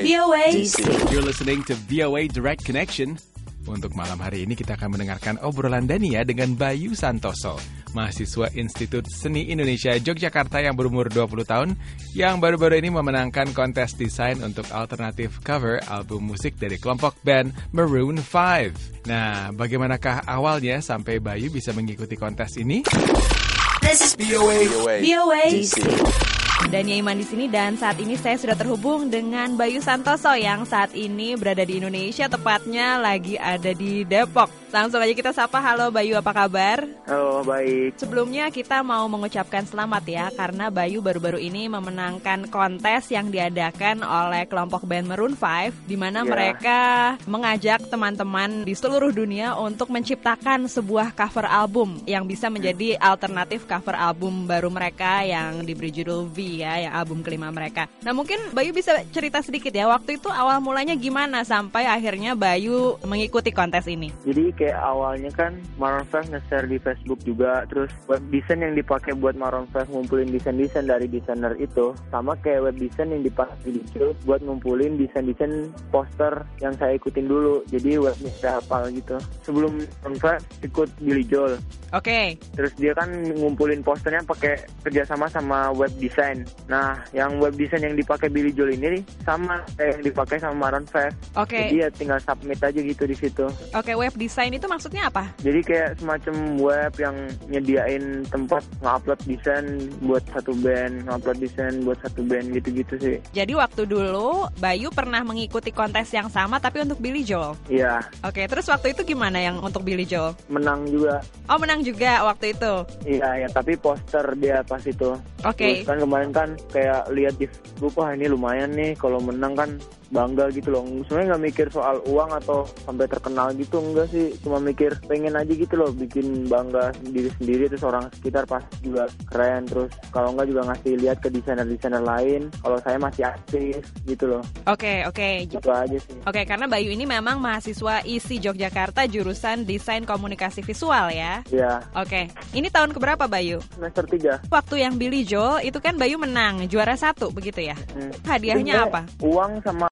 VOA DC. You're listening to VOA Direct Connection. Untuk malam hari ini kita akan mendengarkan obrolan Dania dengan Bayu Santoso, mahasiswa Institut Seni Indonesia Yogyakarta yang berumur 20 tahun, yang baru-baru ini memenangkan kontes desain untuk alternatif cover album musik dari kelompok band Maroon 5. Nah, bagaimanakah awalnya sampai Bayu bisa mengikuti kontes ini? This is VOA DC. Dania Iman di sini dan saat ini saya sudah terhubung dengan Bayu Santoso yang saat ini berada di Indonesia, tepatnya lagi ada di Depok. Langsung aja kita sapa. Halo Bayu, apa kabar? Halo, baik. Sebelumnya kita mau mengucapkan selamat ya, karena Bayu baru-baru ini memenangkan kontes yang diadakan oleh kelompok band Maroon 5, di mana mereka mengajak teman-teman di seluruh dunia untuk menciptakan sebuah cover album yang bisa menjadi alternatif cover album baru mereka yang diberi judul V ya, yang album kelima mereka. Nah, mungkin Bayu bisa cerita sedikit ya, waktu itu awal mulanya gimana sampai akhirnya Bayu mengikuti kontes ini? Jadi kayak awalnya kan Maroon 5 nge-share di Facebook juga, terus web design yang dipakai buat Maroon 5 ngumpulin desain-desain dari desainer itu, sama kayak web design yang dipakai di Joel buat ngumpulin desain-desain poster yang saya ikutin dulu. Jadi webnya saya hafal gitu. Sebelum Maroon 5 ikut Billy Joel. Oke. Terus dia kan ngumpulin posternya pakai kerjasama sama web design. Nah, yang web design yang dipakai Billy Joel ini sama kayak yang dipakai sama Maroon 5. Oke. Jadi ya tinggal submit aja gitu di situ. Oke, web design itu maksudnya apa? Jadi kayak semacam web yang nyediain tempat nge-upload desain buat satu band, nge-upload desain buat satu band gitu-gitu sih. Jadi waktu dulu Bayu pernah mengikuti kontes yang sama tapi untuk Billy Joel. Iya. Oke, terus waktu itu gimana yang untuk Billy Joel? Menang juga. Oh, menang juga waktu itu. Iya, ya, tapi poster dia pas itu. Oke. Terus kan kemarin kan kayak lihat di Facebook, wah ini lumayan nih kalau menang kan bangga gitu loh. Sebenarnya nggak mikir soal uang atau sampai terkenal gitu, enggak sih. Cuma mikir pengen aja gitu loh, bikin bangga diri sendiri, terus orang sekitar pas juga keren. Terus kalau enggak juga ngasih lihat ke desainer-desainer lain kalau saya masih aktif gitu loh. Oke. Gitu aja sih. Oke, karena Bayu ini memang mahasiswa ISI Yogyakarta jurusan Desain Komunikasi Visual ya? Iya. Oke, ini tahun keberapa Bayu? Semester 3. Waktu yang Billy Joel itu kan Bayu menang, juara 1 begitu ya? Hadiahnya Sebenarnya apa? Uang sama